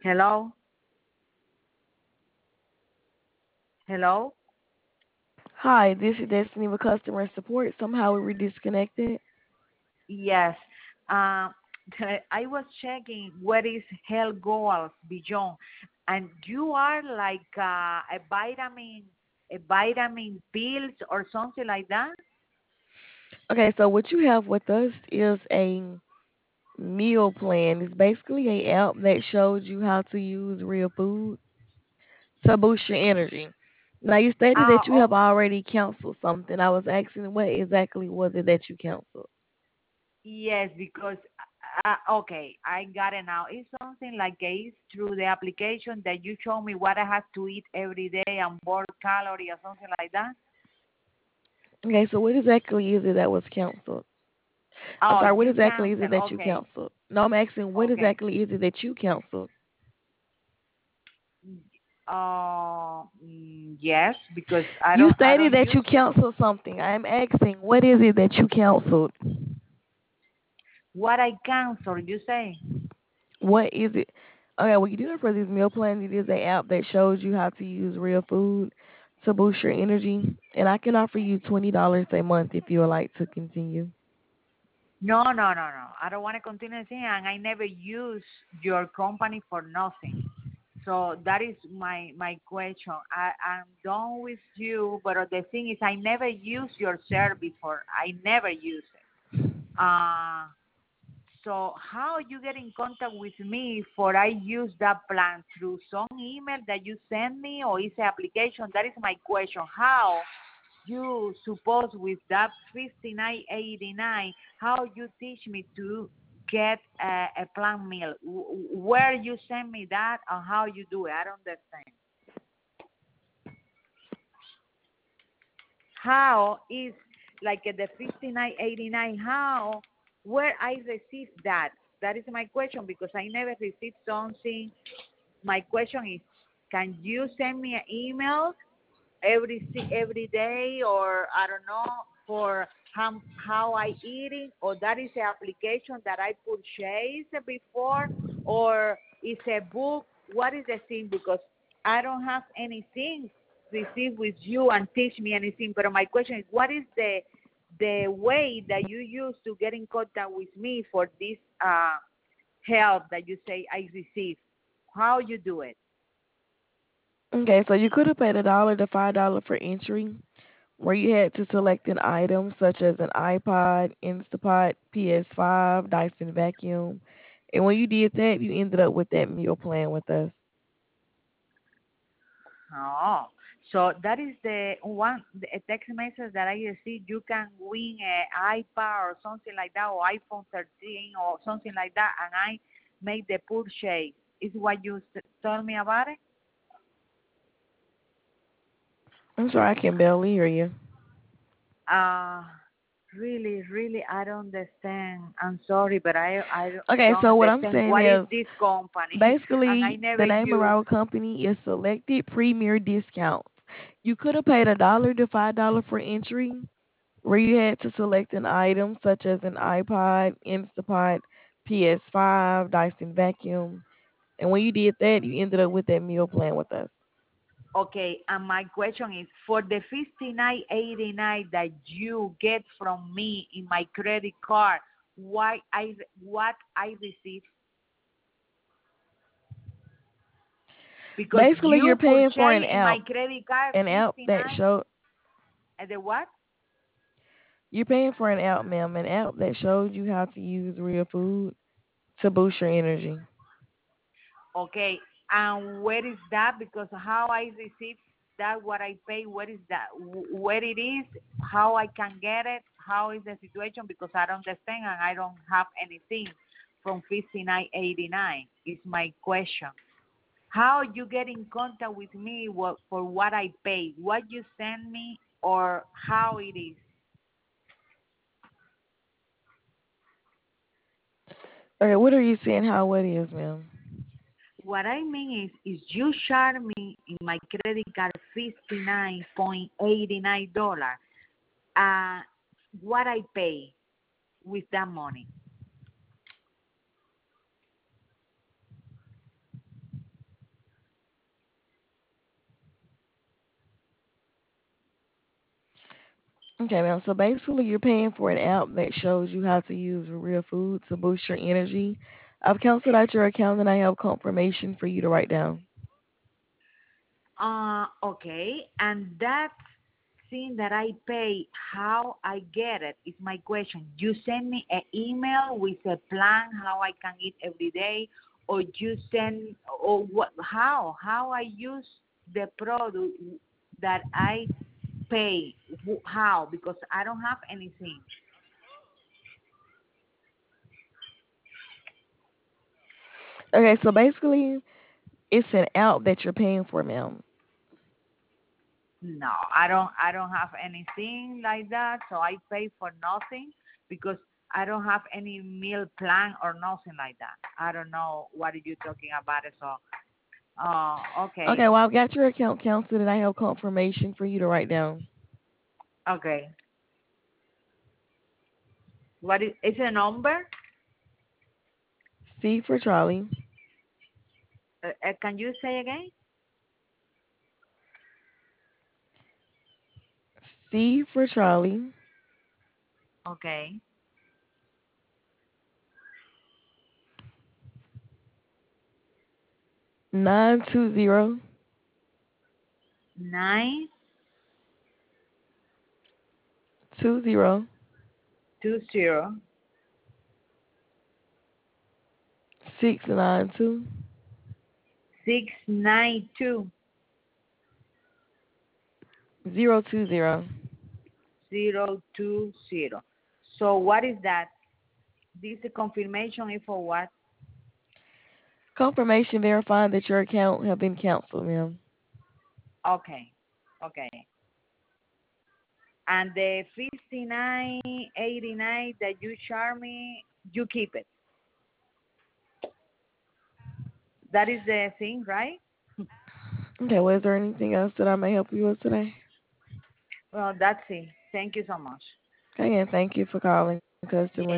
Hello? Hello? Hi, this is Destiny with customer support. Somehow we were disconnected. Yes. Uh, I was checking what is health goals beyond, and you are like a vitamin pills or something like that. Okay, so what you have with us is a meal plan. It's basically a app that shows you how to use real food to boost your energy. Now you stated that you Oh, have already canceled something. I was asking what exactly was it that you canceled? yes, because okay, I got it now. It's something like it's through the application that you show me what I have to eat every day and burn calorie or something like that. Okay, so what exactly is it that was canceled? I'm Oh, sorry, what you exactly is it cancel. that you Okay, canceled? No, I'm asking what okay. exactly is it that you canceled? Yes, because I You don't I stated don't that you use it. canceled something. I'm asking what is it that you canceled? What I cancel, you say? What is it? Okay, well, you do know for these meal plans, it is an app that shows you how to use real food to boost your energy, and I can offer you $20 a month if you would like to continue. No, no, no, no. I don't want to continue saying, and I never use your company for nothing. So that is my question. I'm done with you, but the thing is, I never use your service before. I never use it. Uh, So how you get in contact with me for I use that plan through some email that you send me or is an application? That is my question. How you suppose with that 59.89? How you teach me to get a plan meal? Where you send me that and how you do it? I don't understand. How is like the 59.89? How where I receive that? That is my question because I never received something. My question is, can you send me an email every day or I don't know for how I eat it or that is an application that I purchased before or it's a book? What is the thing? Because I don't have anything received with you and teach me anything. But my question is, what is the way that you use to get in contact with me for this help that you say I receive? How you do it? Okay, so you could have paid $1 to $5 for entry, where you had to select an item such as an iPod, Instapot, PS5, Dyson vacuum, and when you did that, you ended up with that meal plan with us. Oh, so that is the one a text message that I received. You can win an iPad or something like that, or iPhone 13 or something like that, and I make the purchase. Is what you told me about it? I'm sorry, I can barely hear you. Uh, really, I don't understand. I'm sorry, but I Okay, don't so what I'm understand saying what is is this company, and I basically, never the name of use. our company is Selected Premier Discounts. You could have paid $1 to $5 for entry, where you had to select an item such as an iPod, Instapot, PS5, Dyson vacuum, and when you did that, you ended up with that meal plan with us. Okay, and my question is for the 59.89 that you get from me in my credit card, what I receive because Basically, you're you paying for purchase in my credit card an app that 59 show and the what? you're paying for an app, ma'am, an app that shows you how to use real food to boost your energy. Okay, and where is that? Because how I receive that, what I pay, where is that? Where it is, how I can get it, how is the situation? Because I don't understand and I don't have anything from 59.89 is my question. How you get in contact with me for what I pay, what you send me, or how it is? Okay, what are you saying? How it is, ma'am? What I mean is you charge me in my credit card $59.89. Uh, what I pay with that money? Okay, ma'am. So basically, you're paying for an app that shows you how to use real food to boost your energy. I've canceled out your account and I have confirmation for you to write down. Okay, and that thing that I pay, how I get it is my question. You send me an email with a plan how I can eat every day, or you send, or what? How I use the product that I pay? How? Because I don't have anything. Okay, so basically, it's an app that you're paying for, ma'am. No, I don't have anything like that, so I pay for nothing because I don't have any meal plan or nothing like that. I don't know what are you talking about it. So, okay, Okay, well, I've got your account canceled and I have confirmation for you to write down. okay. What is a number? C for Charlie, Can you say again? C for Charlie, Okay, 920 nine 20 20 692 692 020. 020. So what is that? This confirmation is for what? Confirmation verifying that your account have been canceled, ma'am. Okay, okay. And the 59.89 that you charge me, you keep it. That is the thing, right? Okay, well, is there anything else that I may help you with today? Well, that's it. Thank you so much. Okay, and thank you for calling customer